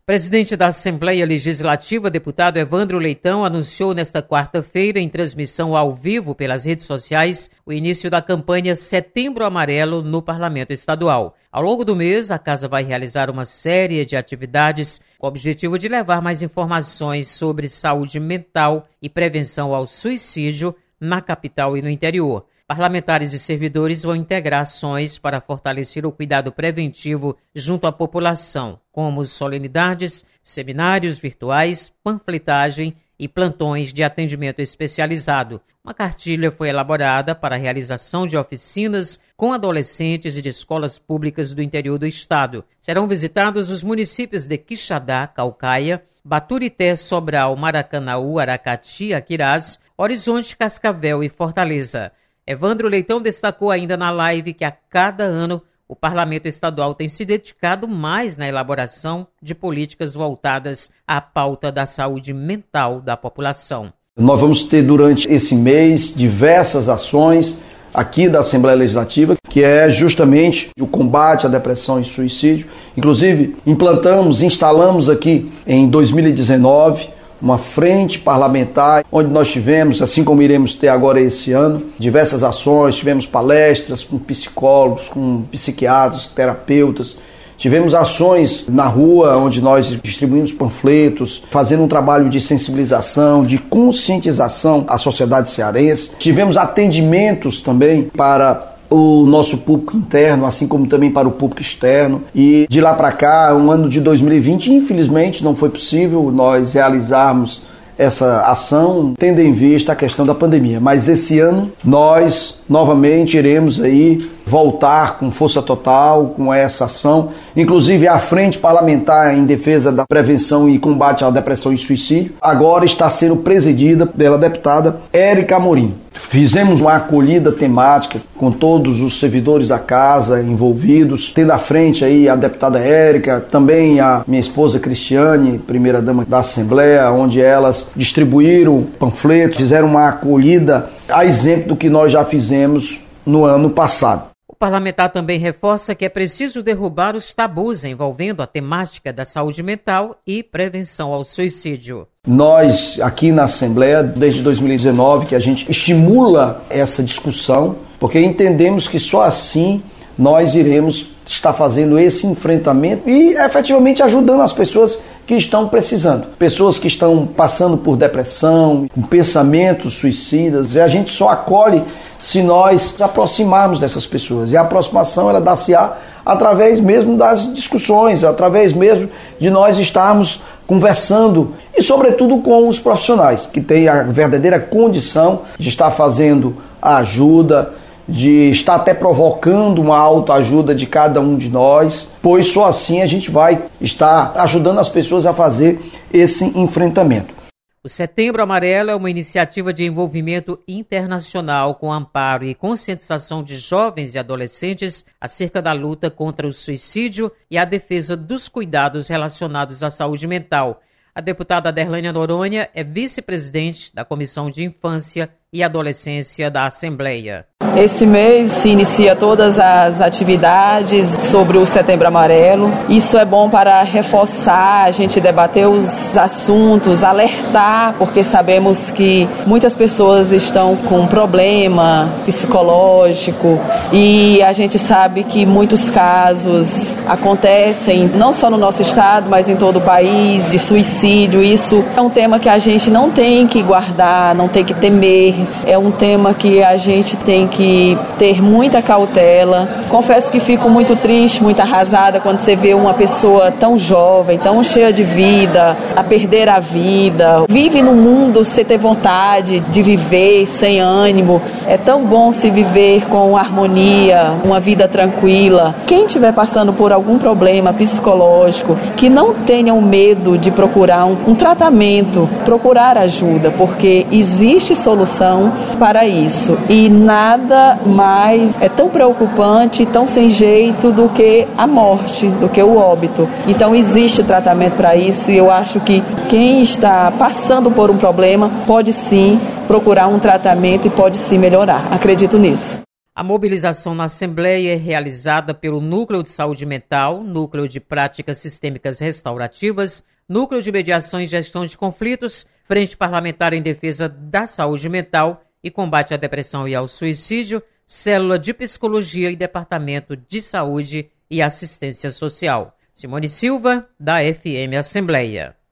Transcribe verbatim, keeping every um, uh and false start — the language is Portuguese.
Presidente da Assembleia Legislativa, deputado Evandro Leitão, anunciou nesta quarta-feira, em transmissão ao vivo pelas redes sociais, o início da campanha Setembro Amarelo no Parlamento Estadual. Ao longo do mês, a Casa vai realizar uma série de atividades com o objetivo de levar mais informações sobre saúde mental e prevenção ao suicídio na capital e no interior. Parlamentares e servidores vão integrar ações para fortalecer o cuidado preventivo junto à população, como solenidades, seminários virtuais, panfletagem e plantões de atendimento especializado. Uma cartilha foi elaborada para a realização de oficinas com adolescentes e de escolas públicas do interior do estado. Serão visitados os municípios de Quixadá, Caucaia, Baturité, Sobral, Maracanaú, Aracati, Aquirás, Horizonte, Cascavel e Fortaleza. Evandro Leitão destacou ainda na live que a cada ano o Parlamento Estadual tem se dedicado mais na elaboração de políticas voltadas à pauta da saúde mental da população. Nós vamos ter durante esse mês diversas ações aqui da Assembleia Legislativa, que é justamente o combate à depressão e suicídio. Inclusive, implantamos, instalamos aqui em dois mil e dezenove uma frente parlamentar, onde nós tivemos, assim como iremos ter agora esse ano, diversas ações, tivemos palestras com psicólogos, com psiquiatras, terapeutas, tivemos ações na rua, onde nós distribuímos panfletos, fazendo um trabalho de sensibilização, de conscientização à sociedade cearense. Tivemos atendimentos também para o nosso público interno, assim como também para o público externo. E de lá para cá, um ano de dois mil e vinte, infelizmente não foi possível nós realizarmos essa ação, tendo em vista a questão da pandemia. Mas esse ano nós novamente iremos aí voltar com força total com essa ação. Inclusive a Frente Parlamentar em Defesa da Prevenção e Combate à Depressão e Suicídio agora está sendo presidida pela deputada Érica Amorim. Fizemos uma acolhida temática com todos os servidores da casa envolvidos, tendo à frente aí a deputada Érica, também a minha esposa Cristiane, primeira-dama da Assembleia, onde elas distribuíram panfletos, fizeram uma acolhida a exemplo do que nós já fizemos no ano passado. O parlamentar também reforça que é preciso derrubar os tabus envolvendo a temática da saúde mental e prevenção ao suicídio. Nós, aqui na Assembleia, desde dois mil e dezenove, que a gente estimula essa discussão, porque entendemos que só assim nós iremos estar fazendo esse enfrentamento e efetivamente ajudando as pessoas que estão precisando. Pessoas que estão passando por depressão, com pensamentos suicidas, e a gente só acolhe se nós nos aproximarmos dessas pessoas. E a aproximação, ela dá-se-á através mesmo das discussões, através mesmo de nós estarmos conversando e, sobretudo, com os profissionais, que têm a verdadeira condição de estar fazendo a ajuda, de estar até provocando uma autoajuda de cada um de nós, pois só assim a gente vai estar ajudando as pessoas a fazer esse enfrentamento. O Setembro Amarelo é uma iniciativa de envolvimento internacional com amparo e conscientização de jovens e adolescentes acerca da luta contra o suicídio e a defesa dos cuidados relacionados à saúde mental. A deputada Aderlânia Noronha é vice-presidente da Comissão de Infância e Adolescência da Assembleia. Esse mês se inicia todas as atividades sobre o Setembro Amarelo. Isso é bom para reforçar, a gente debater os assuntos, alertar, porque sabemos que muitas pessoas estão com problema psicológico e a gente sabe que muitos casos acontecem, não só no nosso estado, mas em todo o país, de suicídio. Isso é um tema que a gente não tem que guardar, não tem que temer. É um tema que a gente tem que ter muita cautela. Confesso que fico muito triste, muito arrasada quando você vê uma pessoa tão jovem, tão cheia de vida, a perder a vida. Vive no mundo sem ter vontade de viver, sem ânimo. É tão bom se viver com harmonia, uma vida tranquila. Quem estiver passando por algum problema psicológico, que não tenham medo de procurar um, um tratamento, procurar ajuda, porque existe solução para isso. E nada mais é tão preocupante, tão sem jeito do que a morte, do que o óbito. Então existe tratamento para isso e eu acho que quem está passando por um problema pode sim procurar um tratamento e pode sim melhorar. Acredito nisso. A mobilização na Assembleia é realizada pelo Núcleo de Saúde Mental, Núcleo de Práticas Sistêmicas Restaurativas, Núcleo de Mediação e Gestão de Conflitos, Frente Parlamentar em Defesa da Saúde Mental e Combate à Depressão e ao Suicídio, Célula de Psicologia e Departamento de Saúde e Assistência Social. Simone Silva, da F M Assembleia.